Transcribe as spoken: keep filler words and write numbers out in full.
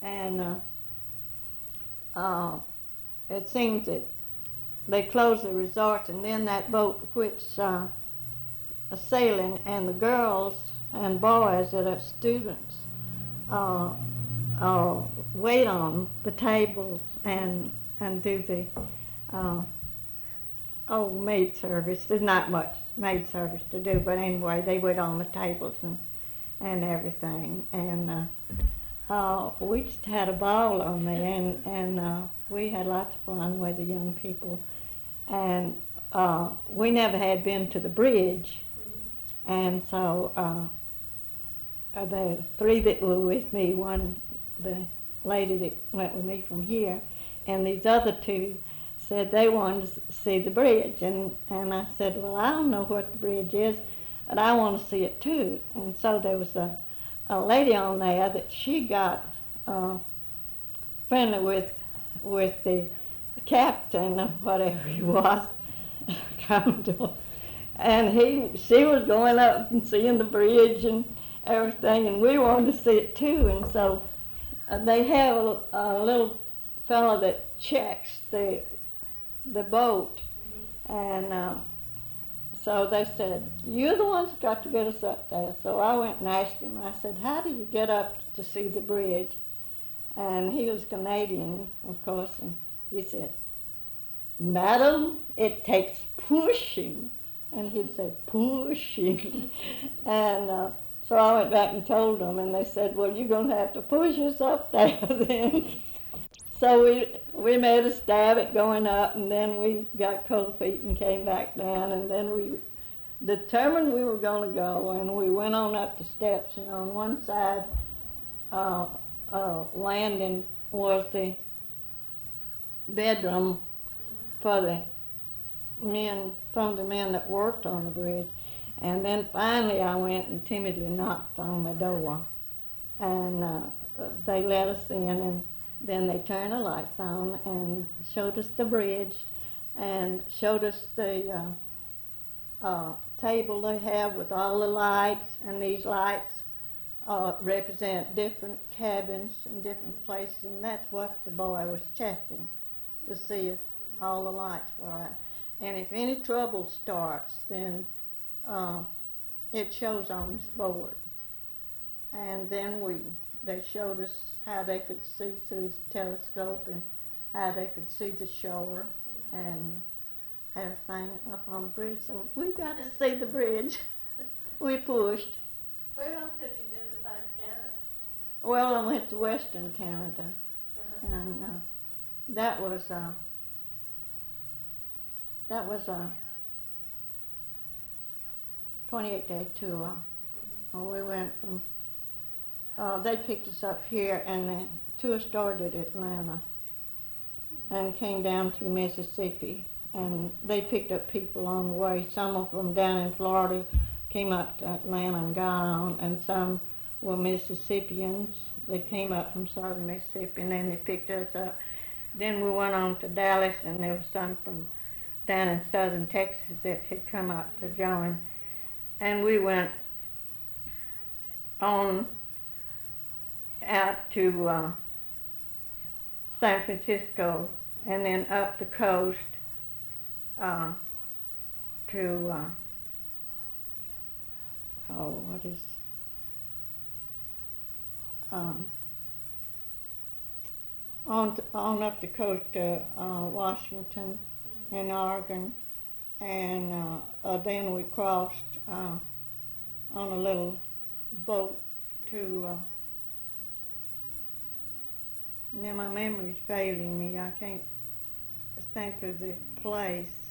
and uh, uh, it seems that they closed the resort, and then that boat quits uh, sailing, and the girls and boys that are students uh, uh, wait on the tables and and do the uh, oh maid service. There's not much maid service to do, but anyway, they wait on the tables and and everything, and uh, uh, we just had a ball on there, and and uh, we had lots of fun with the young people, and uh, we never had been to the bridge, and so. Uh, uh, the three that were with me, one, the lady that went with me from here, and these other two said they wanted to see the bridge. And, and I said, well, I don't know what the bridge is, but I want to see it too. And so there was a, a lady on there that she got uh, friendly with, with the captain or whatever he was, Commodore. And he, she was going up and seeing the bridge and everything, and we wanted to see it too. And so uh, they have a, a little fellow that checks the the boat, and uh, so they said, "You're the ones that got to get us up there." So I went and asked him. I said, "How do you get up to see the bridge?" And he was Canadian, of course, and he said, "Madam, it takes pushing." And he'd say, pushing. and uh, so I went back and told them, and they said, well, you're going to have to push us up there then. So we we made a stab at going up, and then we got cold feet and came back down, and then we determined we were going to go, and we went on up the steps, and on one side uh, uh, landing was the bedroom for the men, from the men that worked on the bridge. And then finally I went and timidly knocked on the door, and uh, they let us in, and then they turned the lights on and showed us the bridge and showed us the uh, uh, table they have with all the lights, and these lights uh, represent different cabins and different places, and that's what the boy was checking to see if all the lights were out. And if any trouble starts, then uh, it shows on this board. And then we, they showed us how they could see through the telescope and how they could see the shore and everything up on the bridge. So we got to see the bridge. We pushed. Where else have you been besides Canada? Well, I went to Western Canada, Uh-huh. and uh, that was uh, that was a twenty-eight day tour. Mm-hmm. We went from, uh, they picked us up here, and the tour started at Atlanta and came down through Mississippi, and they picked up people on the way. Some of them down in Florida came up to Atlanta and got on, and some were Mississippians. They came up from southern Mississippi, and then they picked us up. Then we went on to Dallas, and there was some from down in southern Texas that had come up to join. And we went on out to uh, San Francisco, and then up the coast uh, to, uh, oh, what is, um, on, to, on up the coast to uh, Washington and Oregon, and uh, uh, then we crossed uh, on a little boat to, uh, now my memory's failing me, I can't think of the place,